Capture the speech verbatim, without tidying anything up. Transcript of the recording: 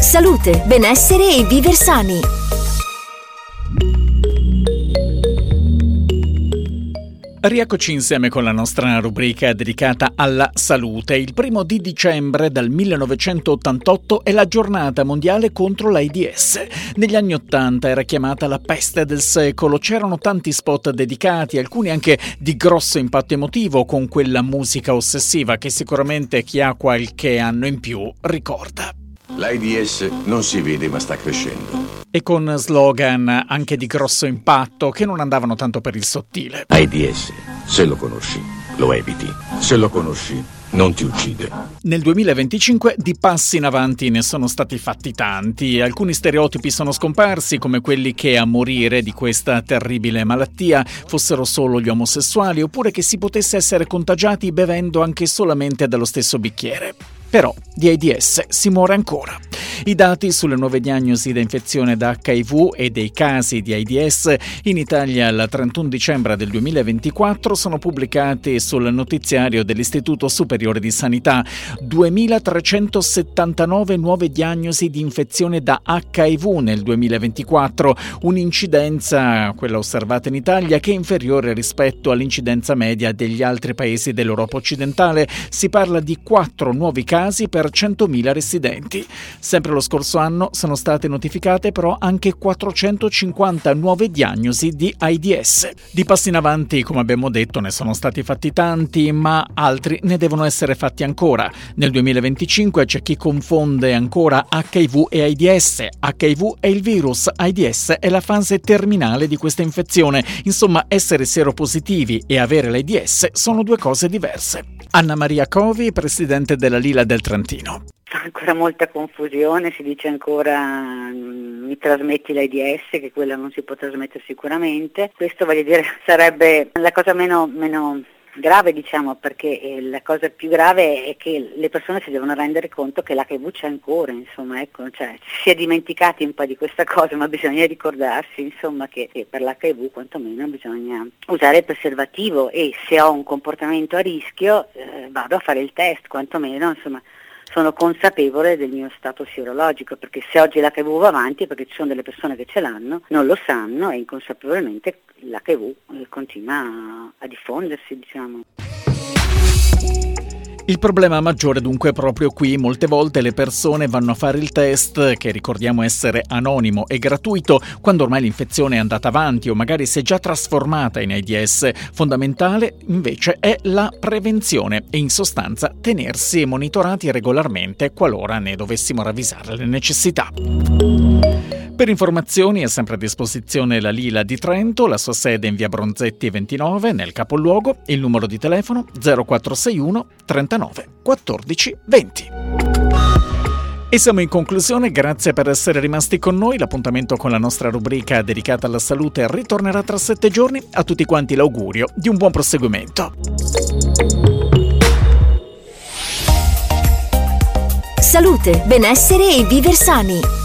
Salute, benessere e viver sani. Rieccoci insieme con la nostra rubrica dedicata alla salute. Il primo di dicembre del millenovecentottantotto è la giornata mondiale contro l'AIDS. Negli anni ottanta era chiamata la peste del secolo. C'erano tanti spot dedicati, alcuni anche di grosso impatto emotivo, con quella musica ossessiva che sicuramente chi ha qualche anno in più ricorda. L'AIDS non si vede ma sta crescendo. E con slogan anche di grosso impatto che non andavano tanto per il sottile. AIDS, se lo conosci, lo eviti. Se lo conosci, non ti uccide. Nel duemilaventicinque di passi in avanti ne sono stati fatti tanti. Alcuni stereotipi sono scomparsi, come quelli che a morire di questa terribile malattia fossero solo gli omosessuali, oppure che si potesse essere contagiati bevendo anche solamente dallo stesso bicchiere. Però di AIDS si muore ancora. I dati sulle nuove diagnosi da infezione da acca i vu e dei casi di AIDS in Italia al trentuno dicembre del duemilaventiquattro sono pubblicati sul notiziario dell'Istituto Superiore di Sanità. duemilatrecentosettantanove nuove diagnosi di infezione da acca i vu nel duemilaventiquattro, un'incidenza, quella osservata in Italia, che è inferiore rispetto all'incidenza media degli altri paesi dell'Europa occidentale. Si parla di quattro nuovi casi per centomila residenti. Sempre lo scorso anno sono state notificate però anche quattrocentocinquanta nuove diagnosi di AIDS. Di passi in avanti, come abbiamo detto, ne sono stati fatti tanti, ma altri ne devono essere fatti ancora. Nel duemilaventicinque c'è chi confonde ancora acca i vu e AIDS. acca i vu è il virus, AIDS è la fase terminale di questa infezione. Insomma, essere seropositivi e avere l'AIDS sono due cose diverse. Anna Maria Covi, presidente della Lila del Trentino. Ancora molta confusione, si dice ancora mi trasmetti l'AIDS, che quella non si può trasmettere sicuramente. Questo, voglio dire, sarebbe la cosa meno, meno grave, diciamo, perché la cosa più grave è che le persone si devono rendere conto che l'H I V c'è ancora, insomma, ecco, cioè si è dimenticati un po' di questa cosa, ma bisogna ricordarsi, insomma, che, che per l'H I V quantomeno bisogna usare il preservativo, e se ho un comportamento a rischio eh, vado a fare il test, quantomeno, insomma, sono consapevole del mio stato sierologico, perché se oggi l'H I V va avanti è perché ci sono delle persone che ce l'hanno, non lo sanno, e inconsapevolmente l'H I V continua a diffondersi, diciamo. Il problema maggiore dunque è proprio qui. Molte volte le persone vanno a fare il test, che ricordiamo essere anonimo e gratuito, quando ormai l'infezione è andata avanti o magari si è già trasformata in AIDS. Fondamentale invece è la prevenzione e, in sostanza, tenersi monitorati regolarmente qualora ne dovessimo ravvisare le necessità. Per informazioni è sempre a disposizione la Lila di Trento, la sua sede in via Bronzetti ventinove nel capoluogo, il numero di telefono zero quattro sei uno trentanove quattordici venti. E siamo in conclusione, grazie per essere rimasti con noi. L'appuntamento con la nostra rubrica dedicata alla salute ritornerà tra sette giorni. A tutti quanti l'augurio di un buon proseguimento. Salute, benessere e viver sani.